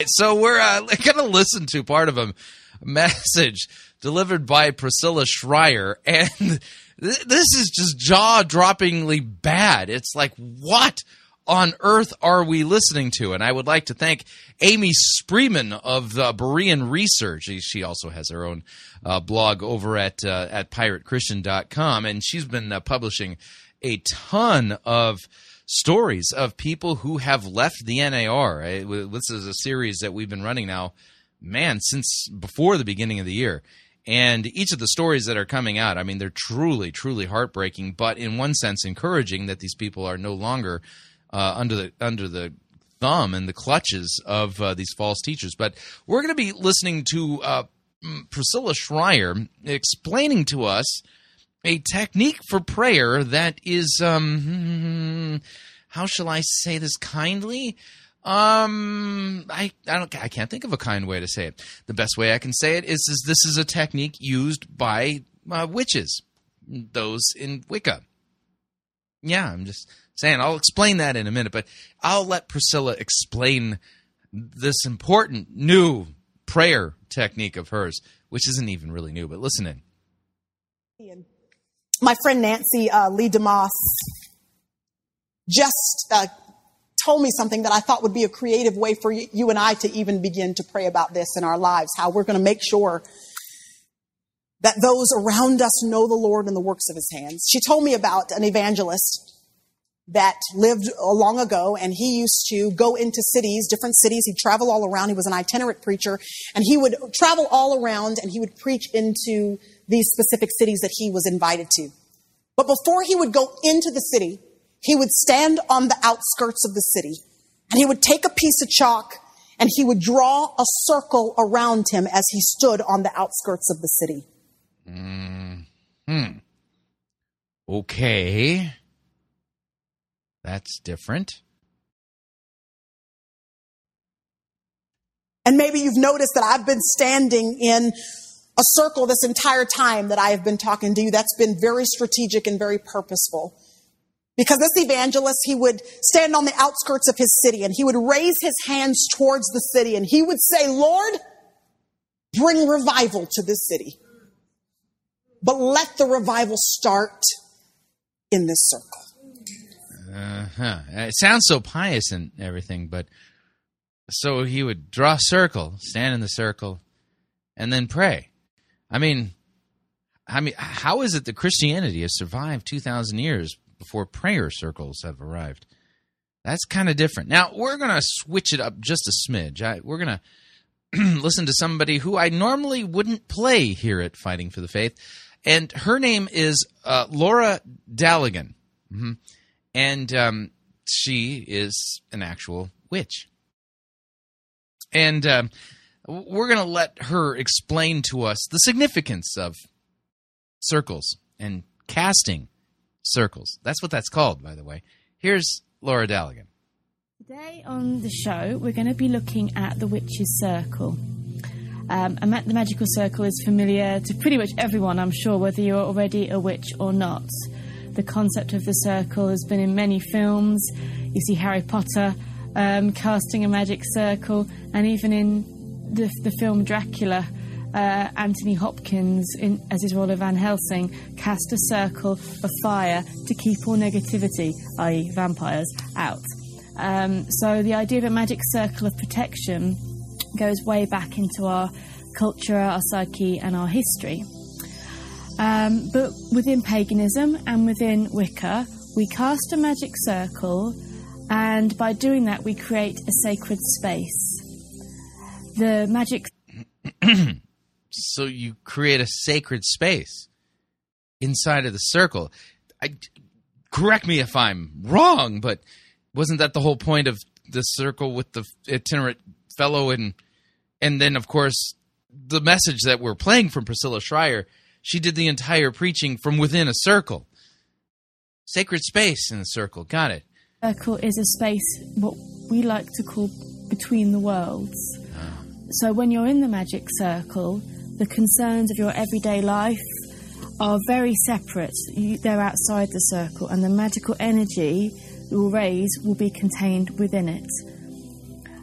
so we're going to listen to part of a message delivered by Priscilla Schreier, and this is just jaw-droppingly bad. It's like, what on earth are we listening to? And I would like to thank Amy Spreeman of Berean Research. She also has her own blog over at piratechristian.com, and she's been publishing a ton of stories of people who have left the NAR. This is a series that we've been running now, since before the beginning of the year. And each of the stories that are coming out, I mean, they're truly, truly heartbreaking, but in one sense encouraging that these people are no longer under the thumb and the clutches of these false teachers. But we're going to be listening to Priscilla Schreier explaining to us a technique for prayer that is, how shall I say this kindly? I can't think of a kind way to say it. The best way I can say it is this is a technique used by witches, those in Wicca. Yeah, I'm just saying. I'll explain that in a minute, but I'll let Priscilla explain this important new prayer technique of hers, which isn't even really new, but listen in. My friend Nancy Lee DeMoss just told me something that I thought would be a creative way for you and I to even begin to pray about this in our lives, how we're going to make sure that those around us know the Lord and the works of his hands. She told me about an evangelist that lived long ago, and he used to go into cities, different cities. He'd travel all around. He was an itinerant preacher, and he would travel all around, and he would preach into these specific cities that he was invited to. But before he would go into the city, he would stand on the outskirts of the city, and he would take a piece of chalk, and he would draw a circle around him as he stood on the outskirts of the city. Okay. That's different. And maybe you've noticed that I've been standing in a circle this entire time that I have been talking to you. That's been very strategic and very purposeful. Because this evangelist, he would stand on the outskirts of his city, and he would raise his hands towards the city, and he would say, Lord, bring revival to this city. But let the revival start in this circle. It sounds so pious and everything, but so he would draw a circle, stand in the circle, and then pray. I mean, how is it that Christianity has survived 2,000 years before prayer circles have arrived? That's kind of different. Now, we're going to switch it up just a smidge. We're going to listen to somebody who I normally wouldn't play here at Fighting for the Faith, and her name is Laura Daligan. Mm-hmm. And she is an actual witch. And we're going to let her explain to us the significance of circles and casting circles. That's what that's called, by the way. Here's Laura Daligan. Today on the show, we're going to be looking at the witch's circle. The magical circle is familiar to pretty much everyone, I'm sure, whether you're already a witch or not. The concept of the circle has been in many films. You see Harry Potter casting a magic circle, and even in the film Dracula, Anthony Hopkins, as his role of Van Helsing, cast a circle of fire to keep all negativity, i.e. vampires, out. So the idea of a magic circle of protection goes way back into our culture, our psyche, and our history. But within paganism and within Wicca, we cast a magic circle, and by doing that, we create a sacred space. The magic... So you create a sacred space inside of the circle. Correct me if I'm wrong, but wasn't that the whole point of the circle with the itinerant fellow? And then, of course, the message that we're playing from Priscilla Schreier, she did the entire preaching from within a circle. Sacred space in the circle. Got it. Circle is a space, what we like to call between the worlds. So when you're in the magic circle, the concerns of your everyday life are very separate. They're outside the circle, and the magical energy you will raise will be contained within it.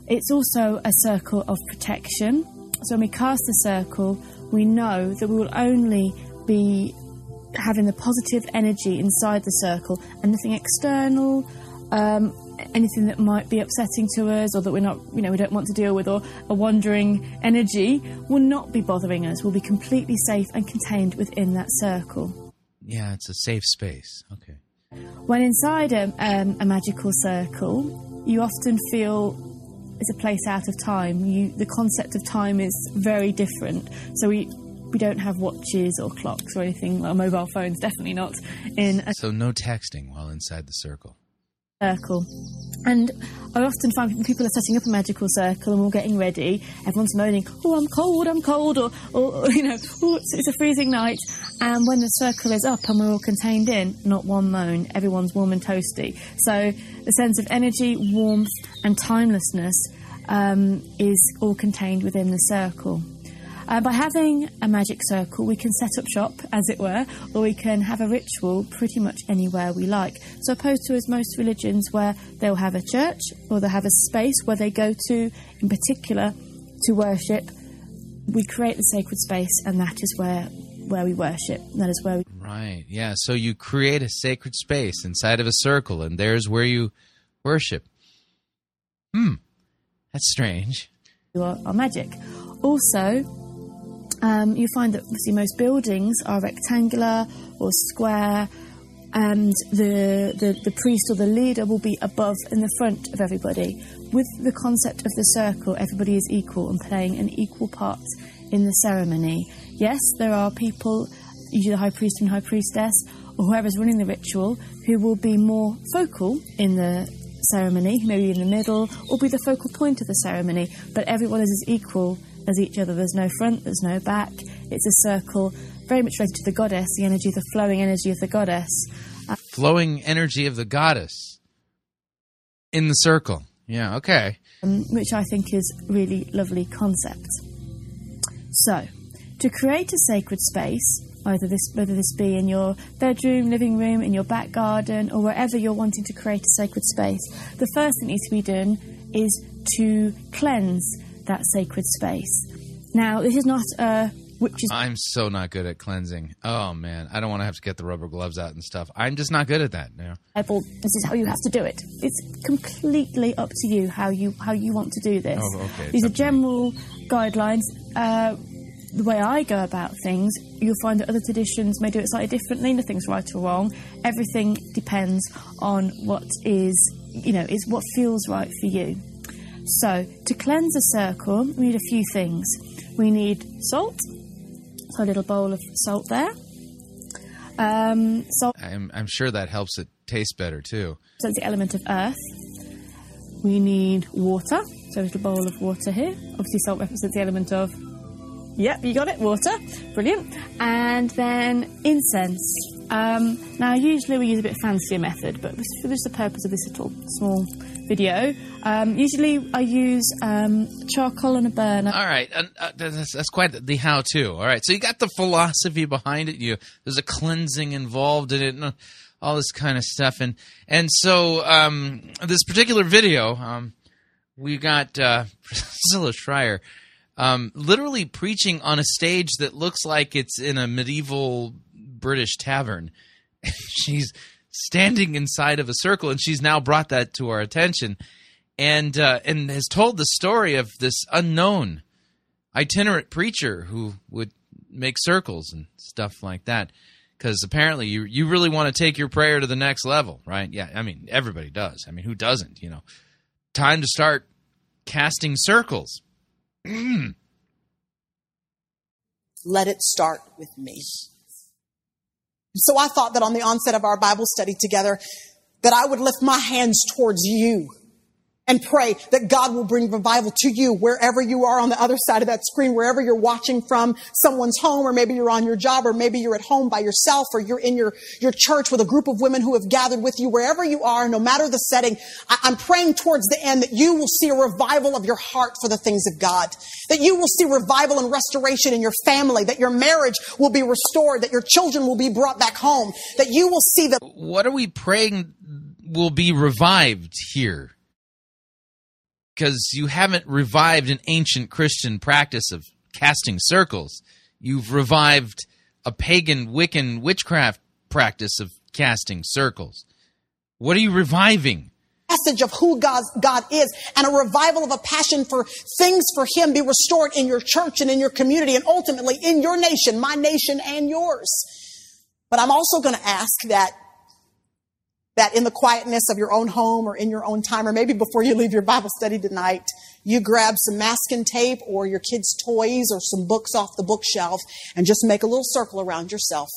It's also a circle of protection. So when we cast the circle, we know that we will only be having the positive energy inside the circle and nothing external, anything that might be upsetting to us or that we don't want to deal with, or a wandering energy will not be bothering us. We'll be completely safe and contained within that circle. Yeah, it's a safe space. Okay. When inside a magical circle, you often feel it's a place out of time. The concept of time is very different. So we don't have watches or clocks or anything, or mobile phones, definitely not in a So no texting while inside the circle. Circle. And I often find when people are setting up a magical circle and we're getting ready, everyone's moaning, "Oh, I'm cold," or "Oh, it's a freezing night." And when the circle is up and we're all contained in, not one moan, everyone's warm and toasty. So the sense of energy, warmth and timelessness is all contained within the circle. By having a magic circle, we can set up shop, as it were, or we can have a ritual pretty much anywhere we like. So opposed to as most religions where they'll have a church or they'll have a space where they go to, in particular, to worship, we create the sacred space, and that is where we worship. That is where we... Right, yeah. So you create a sacred space inside of a circle, and there's where you worship. That's strange. Our magic. Also, you find that obviously most buildings are rectangular or square, and the priest or the leader will be above in the front of everybody. With the concept of the circle, everybody is equal and playing an equal part in the ceremony. Yes, there are people, usually the high priest and high priestess, or whoever's running the ritual, who will be more focal in the ceremony, maybe in the middle, or be the focal point of the ceremony, but everyone is as equal as each other. There's no front, there's no back. It's a circle very much related to the goddess, the energy, the flowing energy of the goddess. Flowing energy of the goddess in the circle. Yeah, okay. Which I think is a really lovely concept. So, to create a sacred space, whether this be in your bedroom, living room, in your back garden, or wherever you're wanting to create a sacred space, the first thing that needs to be done is to cleanse that sacred space. Now, this is not a witch's... I'm so not good at cleansing. Oh, man. I don't want to have to get the rubber gloves out and stuff. I'm just not good at that. You know? This is how you have to do it. It's completely up to you how you want to do this. Oh, okay. These are general guidelines. The way I go about things, you'll find that other traditions may do it slightly differently. Nothing's right or wrong. Everything depends on what is what feels right for you. So, to cleanse a circle, we need a few things. We need salt, so a little bowl of salt there. Salt. I'm sure that helps it taste better too. So it's the element of earth. We need water, so a little bowl of water here. Obviously, salt represents the element of... Yep, you got it, water. Brilliant. And then incense. Now, usually we use a bit fancier method, but for just the purpose of this little small video, usually I use charcoal and a burner. All right, that's quite the how-to. All right, so you got the philosophy behind it. There's a cleansing involved in it, and all this kind of stuff. And so this particular video, we got Priscilla Shirer literally preaching on a stage that looks like it's in a medieval British tavern. She's standing inside of a circle, and she's now brought that to our attention, and has told the story of this unknown itinerant preacher who would make circles and stuff like that. Because apparently you really want to take your prayer to the next level, right? Yeah, I mean, everybody does. I mean, who doesn't, Time to start casting circles. Let it start with me. So I thought that on the onset of our Bible study together, that I would lift my hands towards you and pray that God will bring revival to you wherever you are on the other side of that screen, wherever you're watching from, someone's home, or maybe you're on your job, or maybe you're at home by yourself, or you're in your church with a group of women who have gathered with you. Wherever you are, no matter the setting, I'm praying towards the end that you will see a revival of your heart for the things of God, that you will see revival and restoration in your family, that your marriage will be restored, that your children will be brought back home, that you will see that... What are we praying will be revived here? because you haven't revived an ancient Christian practice of casting circles. You've revived a pagan Wiccan witchcraft practice of casting circles. What are you reviving? Message of who God is, and a revival of a passion for things for Him be restored in your church and in your community and ultimately in your nation, my nation and yours. But I'm also going to ask that in the quietness of your own home or in your own time, or maybe before you leave your Bible study tonight, you grab some masking tape or your kids' toys or some books off the bookshelf and just make a little circle around yourself.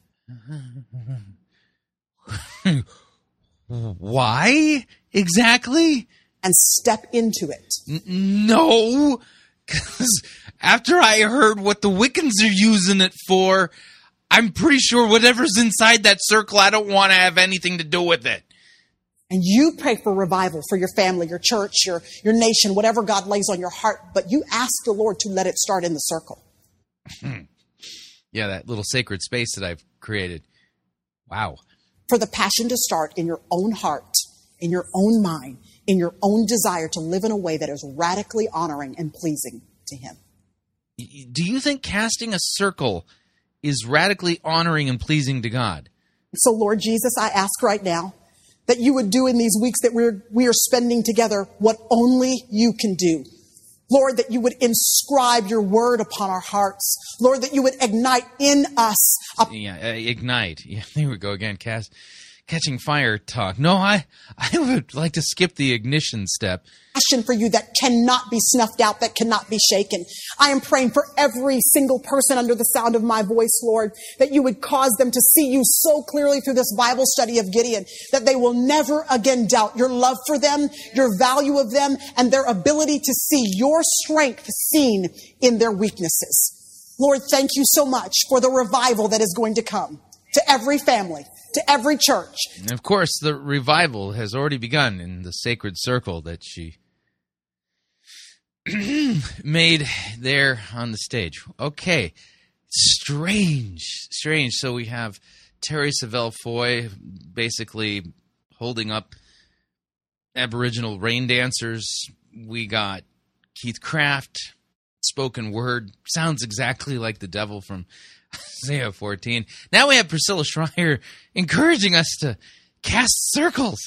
Why exactly? And step into it. No, because after I heard what the Wiccans are using it for, I'm pretty sure whatever's inside that circle, I don't want to have anything to do with it. And you pray for revival for your family, your church, your nation, whatever God lays on your heart. But you ask the Lord to let it start in the circle. Yeah, that little sacred space that I've created. Wow. For the passion to start in your own heart, in your own mind, in your own desire to live in a way that is radically honoring and pleasing to Him. Do you think casting a circle is radically honoring and pleasing to God? So, Lord Jesus, I ask right now that you would do in these weeks that we are spending together what only you can do. Lord, that you would inscribe your word upon our hearts. Lord, that you would ignite in us. Ignite. Yeah, there we go again. Catching fire talk. No, I would like to skip the ignition step. Passion for you that cannot be snuffed out, that cannot be shaken. I am praying for every single person under the sound of my voice, Lord, that you would cause them to see you so clearly through this Bible study of Gideon that they will never again doubt your love for them, your value of them, and their ability to see your strength seen in their weaknesses. Lord, thank you so much for the revival that is going to come to every family, to every church. And of course, the revival has already begun in the sacred circle that she made there on the stage. Okay. Strange. So we have Terry Savelle Foy basically holding up Aboriginal rain dancers. We got Keith Craft, spoken word. Sounds exactly like the devil from Isaiah 14. Now we have Priscilla Shirer encouraging us to cast circles.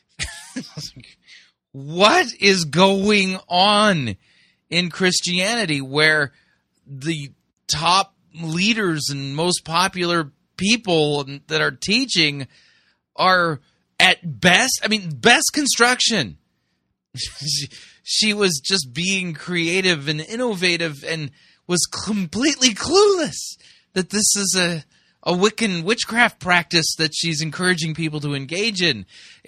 What is going on in Christianity where the top leaders and most popular people that are teaching are at best construction? She was just being creative and innovative and was completely clueless that this is a Wiccan witchcraft practice that she's encouraging people to engage in.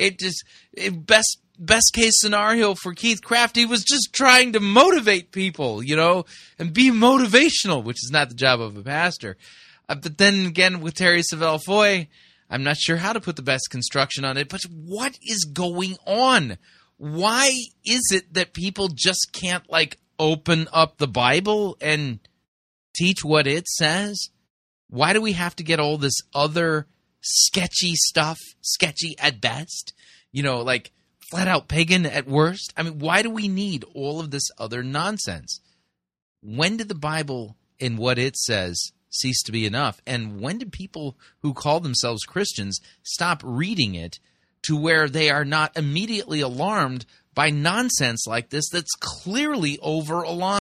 Best case scenario for Keith Craft, he was just trying to motivate people, and be motivational, which is not the job of a pastor. But then again, with Terry Savelle Foy, I'm not sure how to put the best construction on it, but what is going on? Why is it that people just can't, open up the Bible and teach what it says? Why do we have to get all this other sketchy stuff, sketchy at best, flat out pagan at worst? Why do we need all of this other nonsense? When did the Bible and what it says cease to be enough? And when did people who call themselves Christians stop reading it to where they are not immediately alarmed by nonsense like this that's clearly over a line?